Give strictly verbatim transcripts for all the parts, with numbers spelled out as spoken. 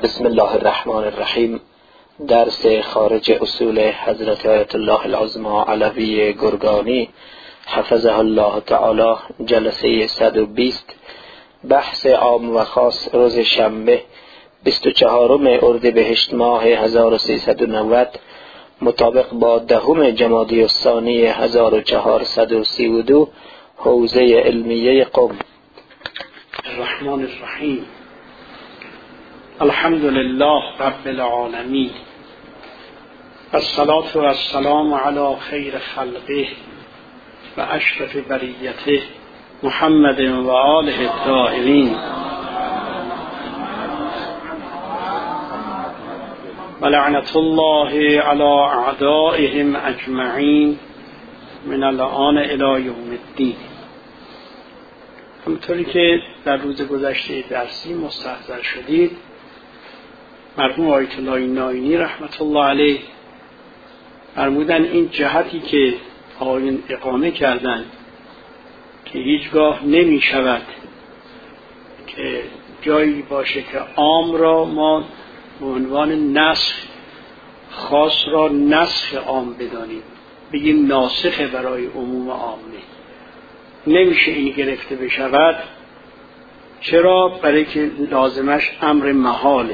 بسم الله الرحمن الرحیم. درس خارج اصول حضرت آیت الله العظمی علوی گرگانی حفظه الله تعالی، جلسه صد و بیست، بحث عام و خاص، روز شنبه بیست و چهارم اردیبهشت ماه هزار و سیصد و نود مطابق با دهم جمادی الثانی هزار و چهارصد و سی و دو، حوزه علمیه قم. الرحمن الرحیم. الحمد لله رب العالمین، الصلاة و السلام علی خیر خلقه و اشرف بریته محمد و آله الطاهرین و لعنت الله علی اعدائهم اجمعین من الآن الی یوم الدین. همونطوری که در روز گذشته درسی مستحضر شدید، مرحوم آیت الله ناینی رحمت الله علیه فرمودن این جهتی که آیین اقامه کردن که هیچگاه نمی شود که جایی باشه که عام را ما به عنوان نسخ، خاص را نسخ عام بدانیم، بگیم ناسخه برای عموم عامه. نمیشه این گرفته بشود. چرا؟ برای که لازمش امر محاله.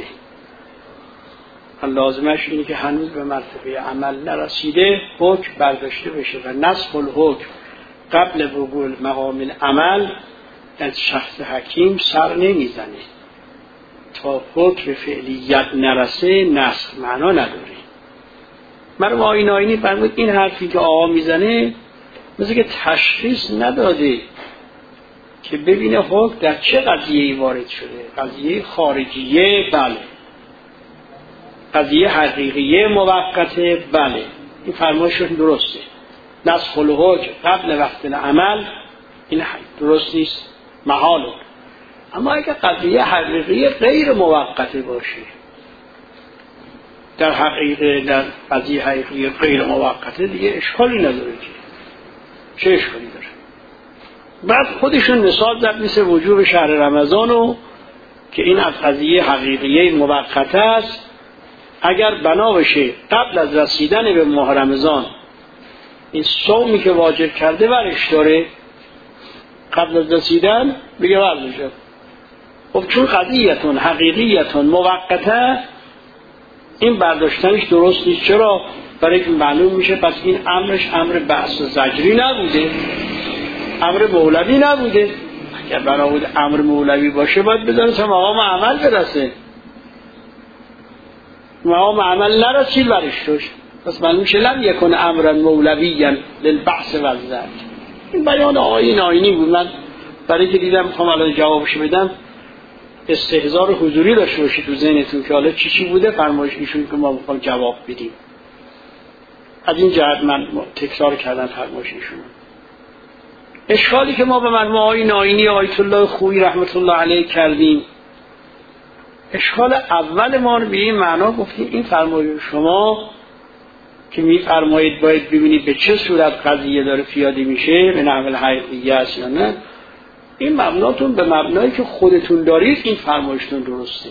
لازمش اینه که هنوز به مرتبه عمل نرسیده حکم برداشته بشه و نسخ الحکم قبل وقوع مقام العمل از شخص حکیم سر نمیزنه. تا حکم فعلیت نرسه نسخ معنا نداره. مرحوم آیین آیینی فرمود این حرفی که آقا میزنه مثل که تشخیص نداده که ببینه حکم در چه قضیه‌ای وارد شده. قضیه خارجیه، بله. قضیه حقیقیه موقته، بله. این فرمایشون درسته. نسخ الحکم قبل وقت العمل این درست نیست، محاله. اما اگر قضیه حقیقیه غیر موقته باشه، در حقیقه در قضیه حقیقیه غیر موقته دیگه اشکالی نداره که چه اشکالی داره. بعد خودشون مثال زد مثل وجوب شهر رمضانو که این از قضیه حقیقیه موقته است. اگر بنا بشه قبل از رسیدن به ماه رمضان این صومی که واجب کرده برش داره، قبل از رسیدن بگه ورزش. خب چون قضیه‌تون حقیقیتون موقته، این برداشتنش درست نیست. چرا؟ برای که معلوم میشه پس این امرش امر بحث و زجری نبوده، امر مولوی نبوده. اگر بنا بود امر مولوی باشه باید بذاره تا مقام عمل برسه. مقام عمل نرسید برش توش، پس معلوم میشه لم یکن امرا مولویا للبحث و الزجر. این بیان آیین آیینی بود. من برای که دیدم میخوام الان جوابش بدم استحضار حضوری داشته باشید تو ذهنتون که حالا چی چی بوده فرمایش ایشون که ما میخوام جواب بدیم. از این جهت من تکرار کردم فرمایش ایشون. اشکالی که ما به مرحوم آیین آیینی آیت الله خویی رحمت الله علیه کردیم، اشکال اول ما رو به این معنا گفتیم این فرمایش شما که میفرمایید باید ببینید به چه صورت قضیه داره پیاده میشه، به نحو الحقیقیه است یا نه. این مبناتون به مبنایی که خودتون دارید این فرمایشتون درسته.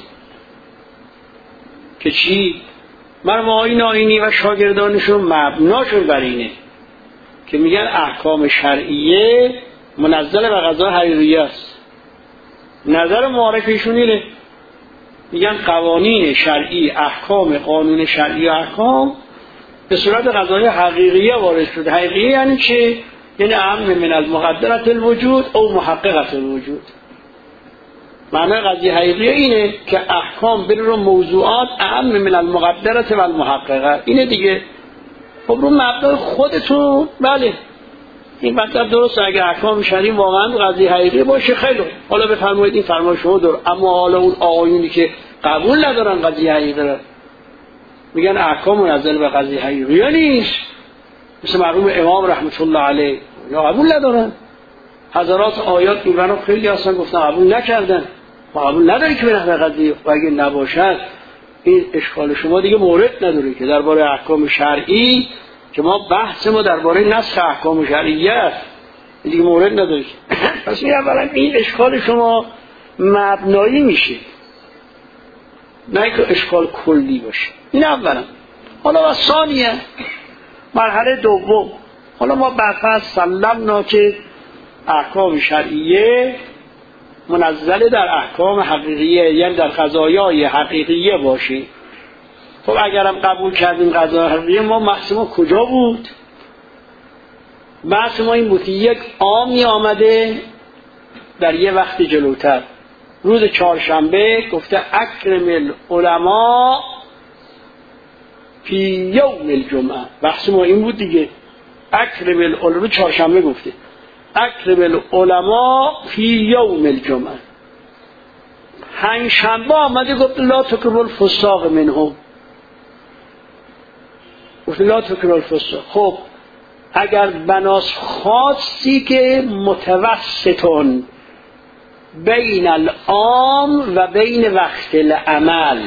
که چی؟ مرحوم آیین آیینی و شاگردانشون مبناشون بر اینه که میگن احکام شرعیه منزل به قضا حقیقیه است. نظر معارف ایشون اینه، میگن قوانین شرعی، احکام قانون شرعی و احکام به صورت قضای حقیقیه وارد شده. حقیقیه یعنی چه؟ یعنی اهم من المقدرة الوجود او محققة الوجود. معنی قضیه حقیقیه اینه که احکام بر رو موضوعات اهم من المقدرة و المحققه. اینه دیگه. خب رو مبدأ خودتون بله این مطلب درسته. اگر احکام شرعی واقعا قضیه حقیقی باشه خیلی حالا بفرمایید این فرمایش شما دور. اما حالا اون آقایونی که قبول ندارن قضیه حقیقی رو میگن احکام منزل به قضیه حقیقی نیست، مثل مرحوم امام رحمت الله علیه یا قبول ندارن. حضرات آیات میبرن خیلی اصلا گفتن قبول نکردن. قبول نداری که به نحو قضیه و اگه نباشد این اشکال شما دیگه مورد نداره که درباره احکام شرعی که ما بحث ما درباره نسخ احکام شرعیه است دیگه مورد نداره. پس این اولا این اشکال شما مبنایی میشه. نه که اشکال کلی باشه. این اولا. حالا و ثانیه مرحله دوم، حالا ما برفرض سلمنا که احکام شرعیه منزل در احکام حقیقیه، یعنی در قضایای حقیقیه باشه. خب اگرم قبول کردیم قضای حقیقیه، ما بحث ما کجا بود؟ بحث ما این بود که یک عامی آمده در یه وقت جلوتر، روز چهارشنبه گفته اکرم العلماء فی یوم الجمعه. بحث ما این بود دیگه، اکرم العلماء چهارشنبه گفته اکرم العلماء فی یوم الجمعه. پنجشنبه آمده گفت لا تکرم الفساق منهم، گفت لا تکرم الفساق. خب اگر بناس خاصی که متوسطون بین العام و بین وقت العمل،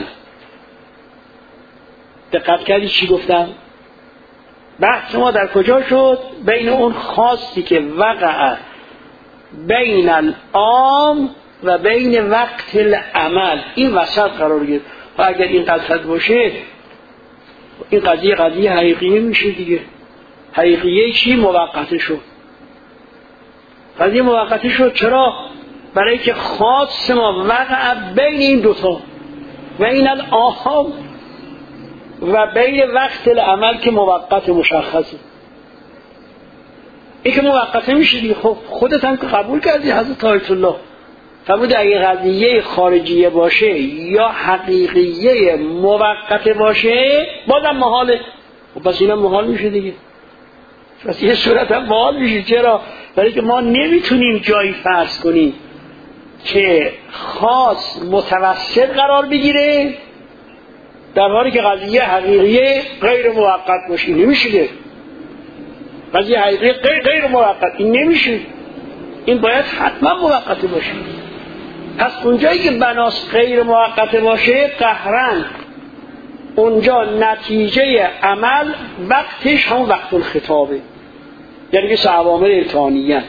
دقت کردی چی گفتم؟ بحث ما در کجا شد؟ بین اون خاصی که وقع بین العام و بین وقت العمل، این وسط قرار گرفت. و اگر این وسط باشه این قضیه قضیه حقیقیه میشه دیگه. حقیقیه چی؟ موقته شد. قضیه موقته شد. چرا؟ برای که خاص ما وقع بین این دوتا، بین العام و بین وقت العمل که موقت مشخصه. این که موقته میشه دیگه. خب خودت هم که قبول کردی حضرت آیت الله فرمود اگه قضیه خارجیه باشه یا حقیقیه موقته باشه بازم محاله. خب پس اینا محال میشه دیگه. پس یه صورت هم محال میشه. چرا؟ برای که ما نمیتونیم جایی فرض کنیم که خاص متوسط قرار بگیره در حالی که قضیه حقیقیه غیر موقت باشه. این نمیشه. قضیه حقیقیه غیر, غیر موقت این نمیشه. این باید حتما موقت باشه. پس اونجایی که بناس غیر موقت باشه قهرن اونجا نتیجه عمل وقتش هم وقت الخطابه، یعنی که سعوامر امتحانیه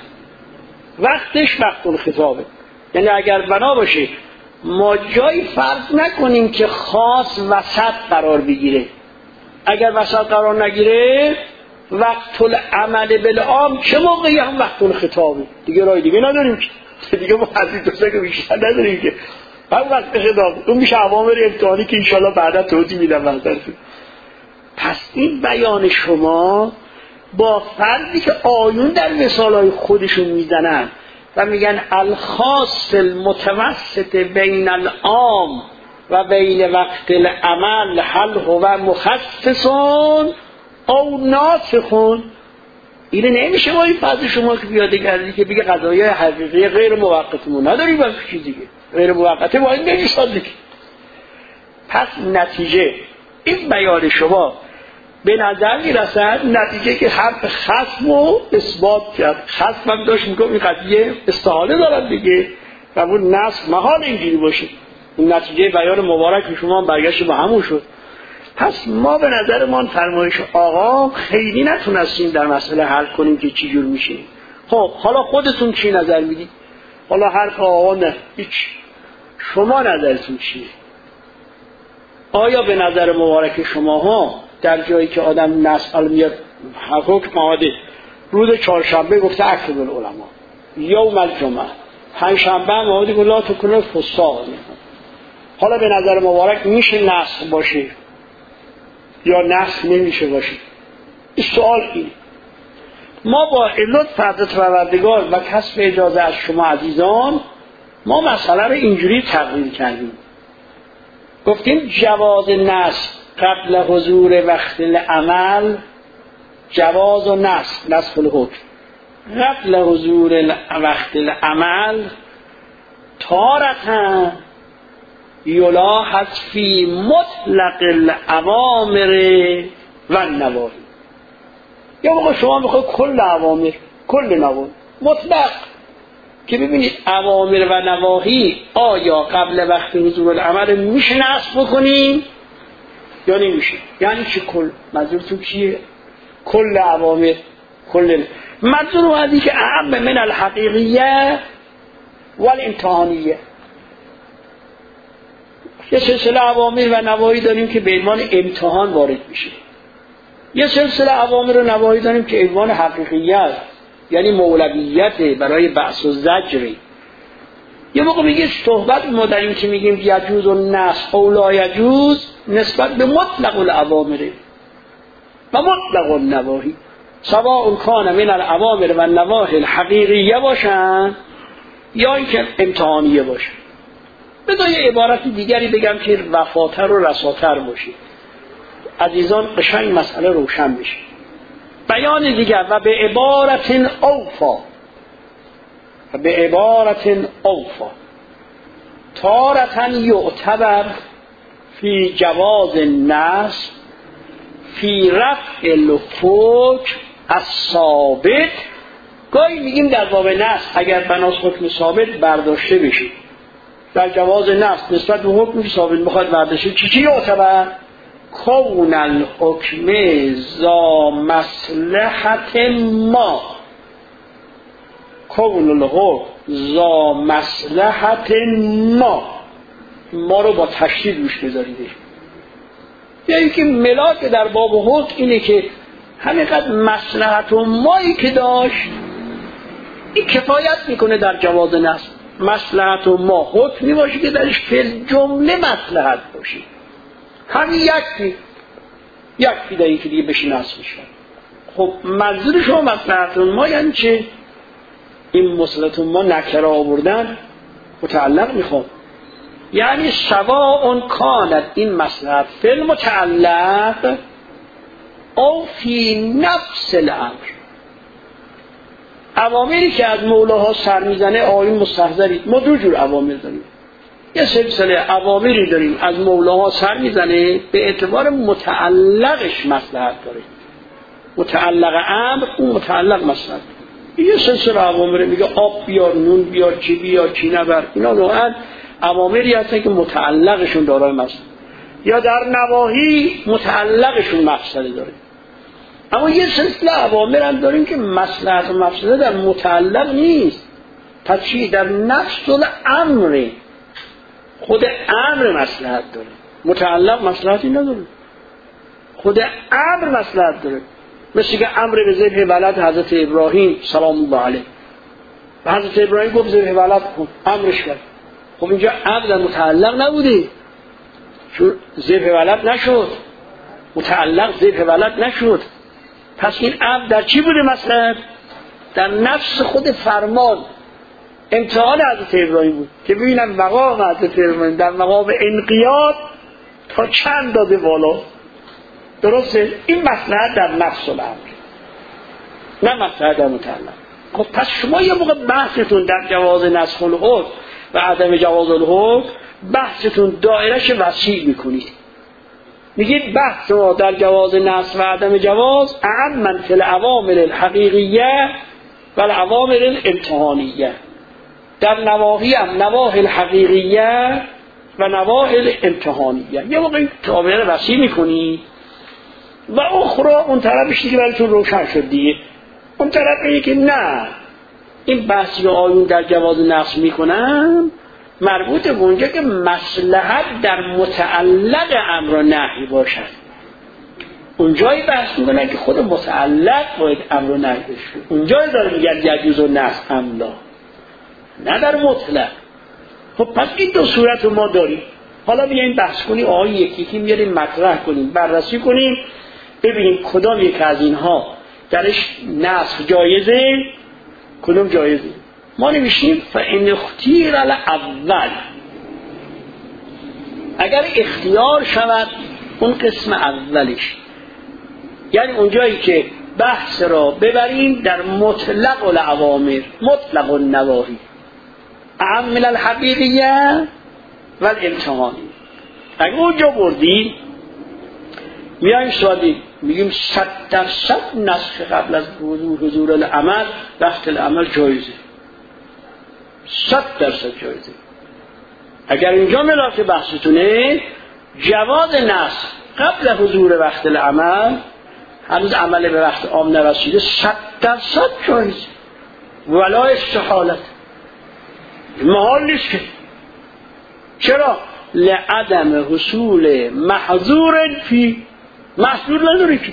وقتش وقت الخطابه. یعنی اگر بنا باشه ما جایی فرض نکنیم که خاص وسط قرار بگیره. اگر وسط قرار نگیره وقت العمل بالعام چه موقعی هم وقت الخطابه دیگه. رای دیگه نداریم که دیگه ما حدید دوسته که بیشتر نداریم که هم وقت خطاب. اون میشه عوامر امتحانی که انشالله بعدا توضیح میدم بحثرشون. پس این بیان شما با فرضی که آیون در مثالهای خودشون میزنن و میگن الخاص المتوسط بین العام و بین وقت العمل هل هو مخصصون او ناسخون، اینه نمیشه با این فرض شما که بیاده گردی که بگه قضایای حقیقی غیر موقتمون نداری باید چیز دیگه غیر موقته با این نمیشتاد دیگه. پس نتیجه این بیان شما به نظر میرسد نتیجه که حرف خصم رو اثبات کرد. خصم هم داشت میگم این قضیه استحاله دارد دیگه و اون نصف محال اینجوری باشه. این نتیجه بیان مبارک شما برگشت با همون شد. پس ما به نظر ما فرمایش آقا خیلی نتونستیم در مسئله حل کنیم که چی جور میشه. خب حالا خودتون چی نظر میدید؟ حالا حرف آقا نه هیچ، شما نظرتون چیه؟ آیا به نظر مبارک شما ها در جایی که آدم نسال میاد حکم آمده روز چهارشنبه گفته اکرم العلماء یوم الجمعه، پنجشنبه هم آمده گفته لا تکرم الفساق، حالا به نظر مبارک میشه نسخ باشه یا نسخ نمیشه باشه؟ این سوال اینه. ما با علت فرض پروردگار و کسب اجازه از شما عزیزان ما مسئله رو اینجوری تقریر کردیم. گفتیم جواز نسخ قبل حضور وقت العمل، جواز و نسخ نسخ الحکم قبل حضور وقت العمل تارة یلاحظ فی مطلق الاوامر و النواهی. یا موقع شما میخواید کل اوامر کل نواهی مطلق که ببینید اوامر و نواهی آیا قبل وقت حضور العمل میشه نسخ بکنیم یا نمیشه؟ یعنی چی کل؟ منظورتون چیه؟ کل اوامر کل منظور از که اهم من الحقیقیه والامتحانیه. یه سلسله اوامر و نواهی داریم که به عنوان امتحان وارد میشه. یه سلسله اوامر و نواهی داریم که عنوان حقیقیت، یعنی مولویت برای بعث و زجر. یه موقع میگه صحبت ما در این که میگیم یجوز و نسخ او لا یجوز نسبت به مطلق الاوامر و مطلق النواهی، سواء کان من الاوامر و النواهی الحقیقیه باشن یا اینکه امتحانیه باشن. بذار یه عبارت دیگری بگم که وفاتر و رساتر باشه، عزیزان قشنگ مسئله روشن بشه. بیان دیگر و به عبارت اوفا و به عبارت اوفا تارتن یعتبر فی جواز النصب فی رفع الحکم الثابت. گاهی میگیم در باب نصب اگر بناس حکم ثابت برداشته بشه، در جواز نصب نسبت به حکم ثابت بخواد برداشته چی چی یعتبر؟ کون الحکم ذا مصلحت ما، کون الحکم ذا مصلحت ما، ما رو با تشدید روش بذاریده. یعنی که ملاک در باب حکم اینه که همینقدر مصلحت و مایی که داشت این کفایت میکنه در جواز نصب. مصلحت و ما حکمی باشه که درش فی جمله مصلحت باشه، همین یکی یکی در این که دیگه بشه نصب میشه. خب منظور شما مصلحت ما یعنی چه؟ این مصلحت ما نکره آوردن متعلق میخواد، یعنی سواء کانت این مصلحت فی المتعلق او فی نفس الامر. اوامری که از مولاها سر میزنه آیین مستحضرید. ما دو جور اوامر داریم، یه سلسله اوامری داریم از مولاها سر میزنه به اعتبار متعلقش مصلحت داره، متعلق امر اون متعلق مصلحت. یه سلسله اوامر میگه آب بیار، نون بیار، چی بیار، چی نبر، اینا نوعا اوامری هستن که متعلقشون دارای مصلحت، یا در نواهی متعلقشون مقصد داره. اما یه سلسله اوامر هم داریم که مصلحت و مقصد در متعلق نیست. پس چی؟ در نفس الامر، خود امر مصلحت داره، متعلق مصلحتی نداره، خود امر مصلحت داره. مثل که امر به ذبح ولد حضرت ابراهیم سلام الله علیه، و حضرت ابراهیم گفت ذبح ولد کن، امرش کرد. خب اینجا امر در متعلق نبوده، چون ذبح ولد نشد، متعلق ذبح ولد نشد. پس این امر در چی بوده مصلحت؟ در نفس خود فرمان. امتحان حضرت ابراهیم بود که ببینم مقام حضرت ابراهیم در مقام انقیاد تا چند داده بالا. درسته؟ این مصلحت در نفس الامر، نه مصلحت در متعلق. خب پس شما یه موقع بحثتون در جواز نسخ الحکم و عدم جواز الحکم بحثتون دایرش وسیع میکنید، میگید بحث ما در جواز نسخ و عدم جواز اعم فی الاوامر الحقیقیه و الاوامر الامتحانیه. در نواهی هم نواهی الحقیقیه و نواهی الامتحانیه. یه موقع تابعه وسیع میکنید و اخرى اون طرفش دیگه براتون روشن شد دیگه. اون طرف میگه که نه، این بحثی که آیون در جواز نسخ میکنن مربوط به اونجا که مصلحت در متعلق امر و نهی باشد. اونجایی بحث میکنن که خود متعلق باید امر و نهی بشه. اونجایی داره میگن یجوز و نسخ املا، نه در مطلق. خب پس این دو صورت رو ما داریم. حالا بیاییم بحث کنیم، آیه یکی یکی میاریم مطرح کنیم، بررسی کنیم، ببینیم کدام یک از اینها درش نسخ جایزه، کدام جایزه. ما نمیشیم فإن اختیر الاول، اگر اختیار شود اون قسم اولش، یعنی اونجایی که بحث را ببریم در مطلق الاوامر مطلق النواهی اعم من الحقیقیه و الامتحانی. اگر اونجا بردیم میایم سوادی میگیم صد درصد نسخ قبل از حضور العمل وقت العمل جایزه، صد درصد جایزه. اگر اینجا ملاک بحثتونه جواز نسخ قبل حضور وقت العمل، هنوز عمل به وقت عام نرسیده، صد درصد جایزه ولا استحالت، محال نیست که. چرا؟ لعدم حصول محظور فی، محظور نداره که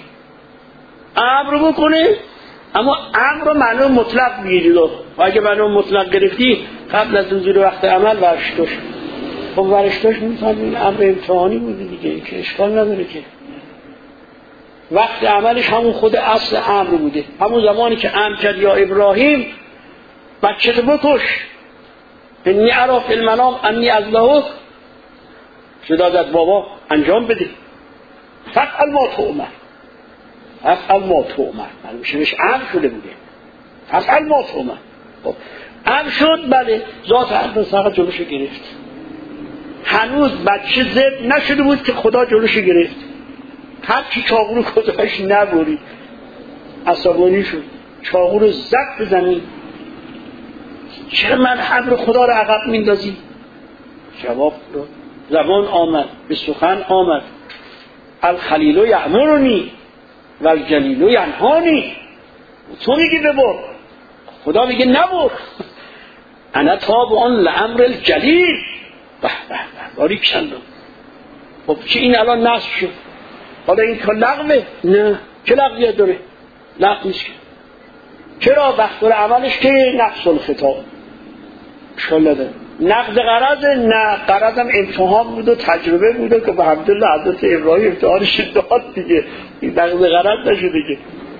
امر بکنه، اما امر رو معنی مطلق بگیرید و اگه معنی مطلق گرفتی قبل از حضور وقت عمل ورشتش، خب ورشتش میفهمید امر امتحانی بوده دیگه که اشکال نداره که وقت عملش همون خود اصل امر بوده. همون زمانی که امر کرد یا ابراهیم بچه تو بکش، انی ارا فی المنام انی اذبحک، صدا زد بابا انجام بده، فعل ما تؤمر، فعل ما تؤمر، معلومه بهش امر شده بوده، فعل ما تؤمر. خب امر شد، بله ذات امر فقط جلوشو گرفت، هنوز بچه ذبح نشده بود که خدا جلوشو گرفت، هر کی چاقو رو گذاشت نبرید، عصبانی شد، چاقو رو زد به زمین، چرا من امر خدا رو عقب میندازی؟ جواب داد، زمان آمد، به سخن آمد، الخلیل یأمرنی و الجلیل ینهانی، تو میگی ببر، خدا میگه نبر، انا تابع لامر الجلیل. به به به باریکلا. خب چه این الان نصب شد، حالا این که لغوه؟ نه، چه لغویه داره؟ لغو نیست. چرا؟ بخطور عملش که نقص الخطاب اشکال نداره. نقض غرض؟ نه، غرضم امتحان بود و تجربه بوده که به حمدالله حضرت ابراهیم امتحانش داد دیگه، این نقض غرض نشده دیگه.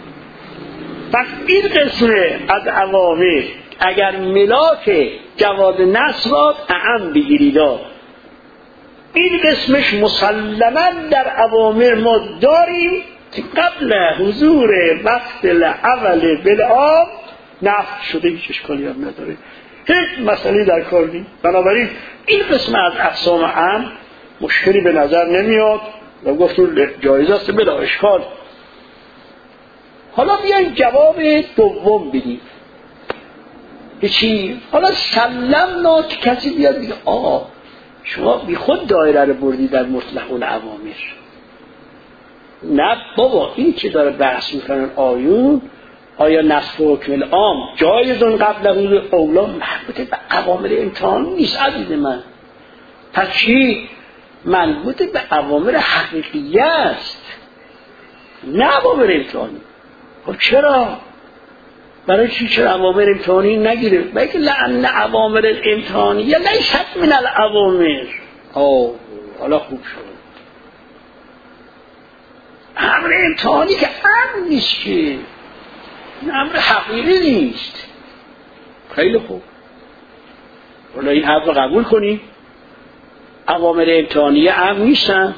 پس این قسمه از عوامل اگر ملاک جواز نصرات اعم بگیرید، این قسمش مسلما در اوامر ما داریم که قبل حضور وقت الاول بالعام نفت شده، هیچ اشکالی هم نداره، هیچ مسئله در کار نیست. بنابراین این قسم از اقسام عام مشکلی به نظر نمیاد و گفتم جایز است بلا اشکال. حالا بیاین جواب دوم بدیم. چی؟ حالا سلمنا که کسی بیاد بگه آقا شما بی خود دایره رو بردی در مطلق الاوامر. نه بابا، این که داره بحث میکنن آیون، آیا نصف حکم العام جایزون قبل از اولا مربوط به اوامر امتحان نیست عزیز من. پس چی؟ مربوط به اوامر حقیقی است، نه اوامر امتحانی. خب چرا؟ برای چی چرا اوامر امتحانی نگیره؟ بلکه لأن اوامر الامتحانی لیست من الاوامر. آه حالا خوب شد. امر امتحانی که امر نیست، که امر حقیقی نیست. خیلی خوب، حالا این حرف رو قبول کنی؟ اوامر امتحانی امر نیستن،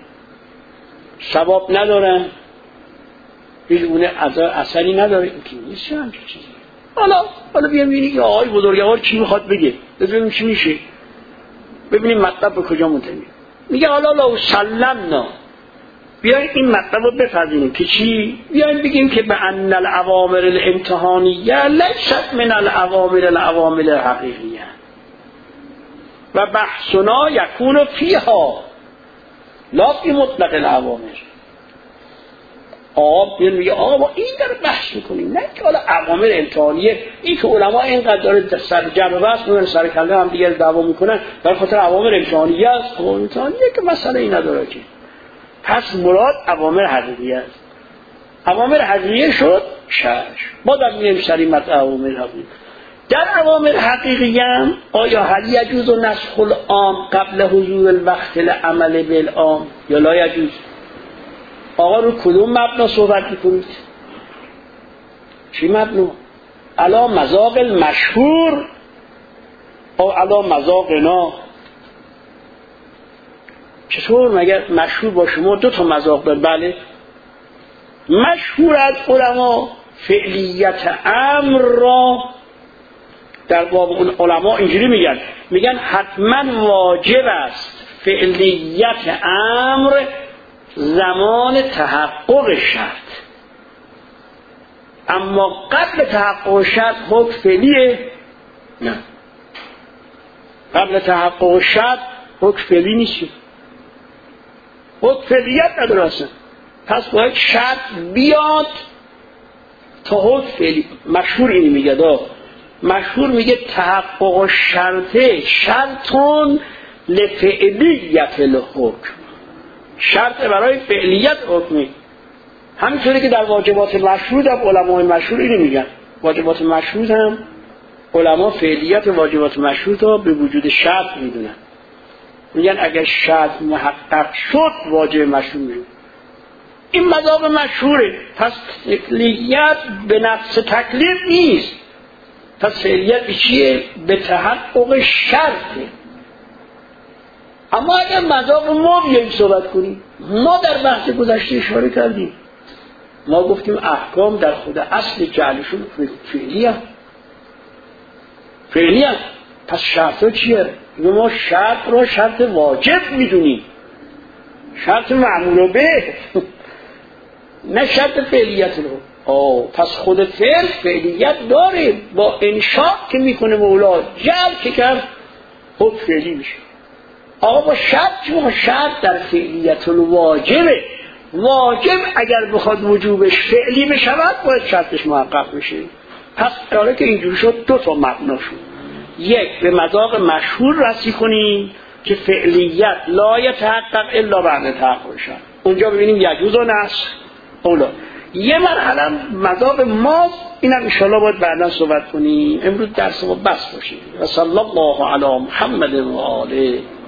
ثواب ندارن، هیچ گونه اثری نداره، این که نیست همچه چیزی. حالا حالا بیام ببینیم که آقای بزرگوار چی میخواد بگه، ببینیم چی میشه، ببینیم مطلب به کجا منتهی میگه. حالا لو سلمنا، بیاین این مطلب رو بپذیریم که چی؟ بیاین بگیم که به ان الاوامر الامتحانیه لیست من الاوامر الاوامر الحقیقیه و بحثنا یکون فیها لا فی مطلق الاوامر. آقا بیان میگه آقا ما این داره بحث میکنیم، نه که حالا اوامر امتحانیه. این که علما اینقدر داره سر جمع بحث میکنن، سر کله هم دیگه دعوا میکنن برای خاطر اوامر امتحانیه است. اوامر امتحانیه که مسئله ای نداره که. پس مراد اوامر حقیقیه است. اوامر حقیقیه شد شش. ما در میریم سریمت اوامر حقیقیه. در اوامر حقیقیه هم آیا هل یجوز و نسخ العام قبل حضور الوقت العمل بالعام یا لا یجوز؟ آقا رو کدوم مبنا صحبت میکنید؟ چی مبنا؟ علا مذاق المشهور او علا مذاقنا؟ چطور مگر مشهور با شما دو تا مذاق داره؟ بله، مشهور از علما فعلیت امر را در باب اون علما اینجوری میگن، میگن حتما واجب است فعلیت امر زمان تحقق شرط، اما قبل تحقق شرط حکم فعلیه؟ نه، قبل تحقق شرط حکم فعلی نیست، حکم فعلیت نداره اصلا. پس باید شرط بیاد تا حکم فعلی. مشهور اینی میگه دا، مشهور میگه تحقق شرطه شرطون لفعلیت الحکم، شرط برای فعلیت حکمی. همینطوری که در واجبات مشروط هم علمای مشهور اینو میگن، واجبات مشروط هم علما فعلیت واجبات مشروط رو به وجود شرط میدونن، میگن اگر شرط محقق شد واجب مشروط میشه. این مذهب مشهوره. پس فعلیت به نفس تکلیف نیست، پس فعلیت به چیه؟ به تحقق شرطه. اما اگر مذهب ما بیاییم صحبت کنیم، ما در بحث گذشته اشاره کردیم، ما گفتیم احکام در خود اصل جعلشون فعلی هست، فعلی هست. پس شرط ها چیه؟ ما شرط را شرط واجب میدونیم، شرط معمول به نه شرط فعلیت رو. آه پس خود فعل فعلیت داره، با انشاء که میکنه مولا جعل که کرد خود فعلی میشه. آقا با شرط چی؟ با شرط در فعلیت الواجبه. واجب اگر بخواد وجوبش فعلی بشود باید شرطش محقق بشه. پس حالا که اینجوری شد دو تا مبنا شد. یک، به مذاق مشهور رسی کنیم که فعلیت لا یتحقق الا بعد تحقق شد، اونجا ببینیم یجوز و نسخ اولا. یه مرحله مذاق ما اینم انشاءالله باید بعدا صحبت کنیم. امروز درس ما بس باشه. و صلی الله علی محمد و آله.